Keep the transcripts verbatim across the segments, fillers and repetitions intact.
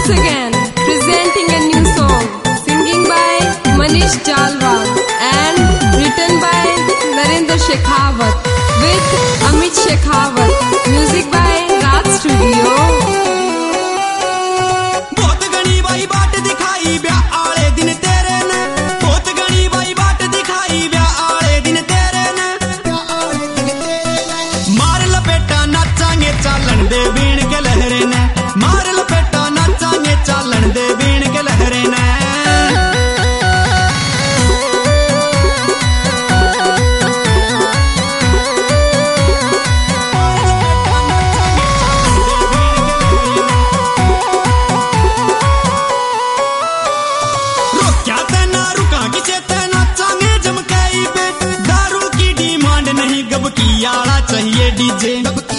again presenting a new song, singing by Manish Jalwal and written by Narendra Shekhawat with Amit Shekhawat. Music by Raj Studio. बहुत गणी by बाट दिखाई ब्याह आले दिन तेरे ने, बहुत गणी बाई बाट दिखाई ब्याह आले दिन तेरे ने, मार लपेटा नाचांगे चालन दे बीण के लहरे ने, मार लपेटा नाचांगे चालन दे बीण के लहरे ने। यारा चाहिए डीजे,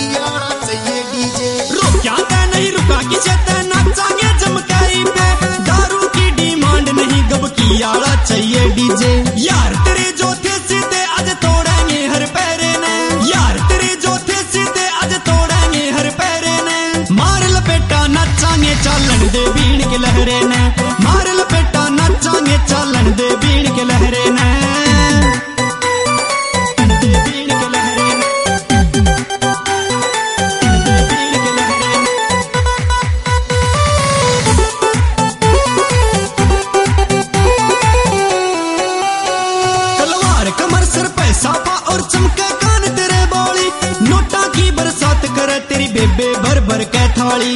रोक्या ते नहीं रुका किसे ते नाचांगे जमकाई पे, दारू की डिमांड नहीं गब की यारा चाहिए डीजे। यार तेरे जो थे सीधे आज तोड़ेंगे हर पैरे ने, यार तेरे जो थे सीधे आज तोड़ेंगे हर पैरे ने, मार लपेटा नाचांगे चालन दे बीण के लहरे ने, मार लपेटा नाचांगे चालन दे बीण के लहरे ने। साफा और चमके कान तेरे बोली, नोटा की बरसात करे तेरी बेबे भर भर के थाली,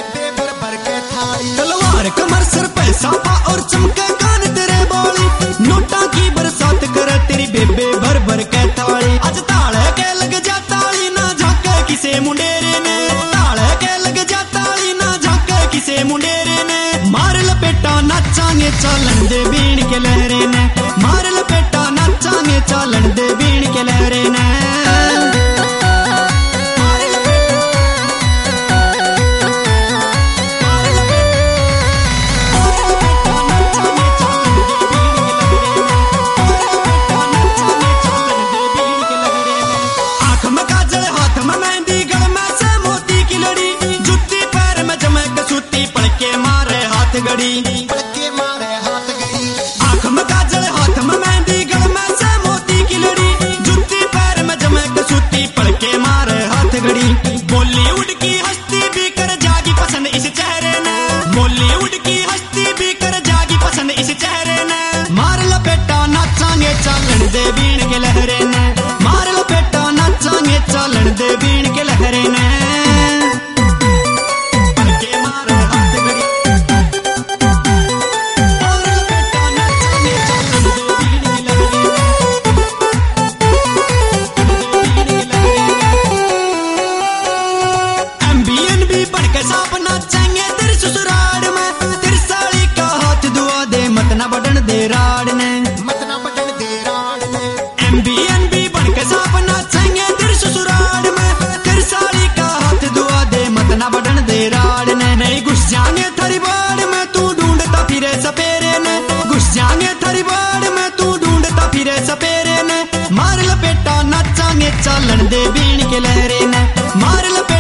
तलवार कमर सर पे साफा और चमके कान तेरे बोली, नोटा की बरसात करे तेरी बेबे भर भर के थाली। आज ताले के लग जा ताली ना झाके किसे मुंडेरे ने, ताले के लग जा ताली ना झाके किसे मुंडेरे ने, मार लपेटा नाचांगे चालन दे बीण के लहरे ने, मार लपेटा नाचांगे चालन दे बीण के लहरे ने। आंख में काजल हाथ में मेहंदी गल में से मोती की लड़ी, जुत्ती पैर में जमे कसूती पड़के मारे हाथ गड़ी, आंख में काजल हाथ में मेहंदी गल में से मोती की लड़ी, जुत्ती पैर में जमे कसूती पड़के मारे हाथ गड़ी। बॉलीवुड की हस्ती भी कर जागी पसंद इस चेहरे ने, बॉलीवुड की हस्ती भी कर जागी पसंद इस चेहरे ने, मार लपेटा नाचांगे चालन दे बीण के लहरे ने, मार लपेटा नाचांगे चालन दे बीण के लहरे ने। बटन दे राड ने, मतना बटन दे राड ने, एमबीएन भी बन के साफ नाचेंगे तेरे ससुराल में, तेरी साड़ी का हाथ दुआ दे मतना बटन दे राड ने। नहीं घुस जाएंगे थारी बाड़ में तू ढूंढता फिरे सपेरे ने, घुस जाएंगे थारी बाड़ में तू ढूंढता फिरे सपेरे ने, मार लपेटा नाचांगे चालन दे बीण के लहरे ने, मार लपेटा